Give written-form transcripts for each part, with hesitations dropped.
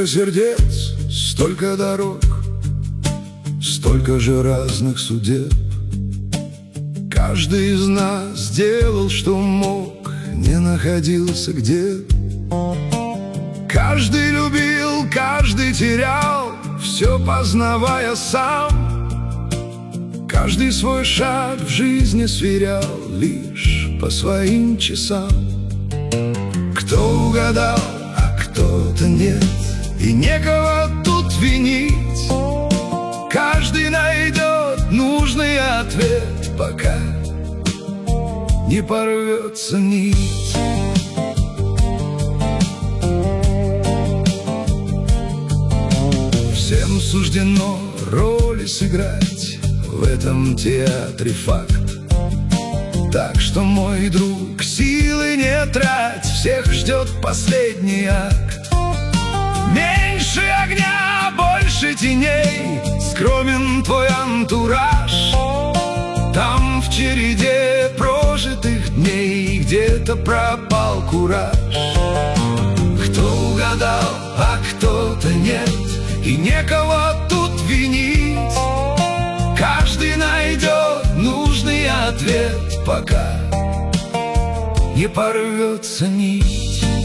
Столько сердец, столько дорог, столько же разных судеб. Каждый из нас сделал, что мог, не находился где. Каждый любил, каждый терял, все познавая сам. Каждый свой шаг в жизни сверял лишь по своим часам. Кто угадал, а кто-то нет, и некого тут винить. Каждый найдет нужный ответ, пока не порвется нить. Всем суждено роли сыграть в этом театре факт. Так что, мой друг, силы не трать, всех ждет последний акт. Меньше огня, больше теней, скромен твой антураж. Там в череде прожитых дней где-то пропал кураж. Кто угадал, а кто-то нет, и некого тут винить. Каждый найдет нужный ответ, пока не порвется нить.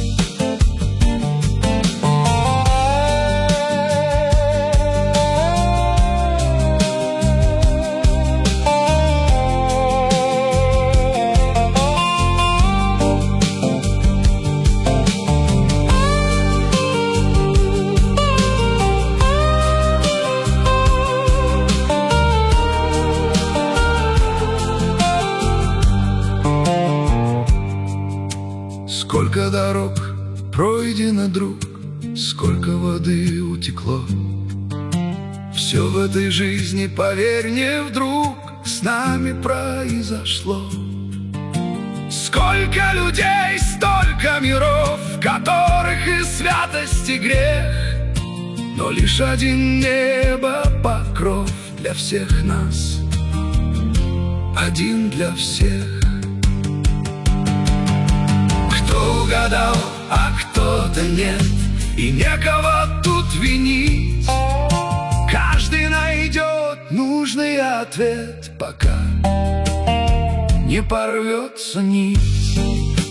Сколько дорог пройдено, друг, сколько воды утекло. Все в этой жизни, поверь, не вдруг с нами произошло. Сколько людей, столько миров, в которых и святость, и грех, но лишь один небо покров для всех нас, один для всех. Кто угадал, а кто-то нет, и некого тут винить. Каждый найдет нужный ответ, пока не порвется нить.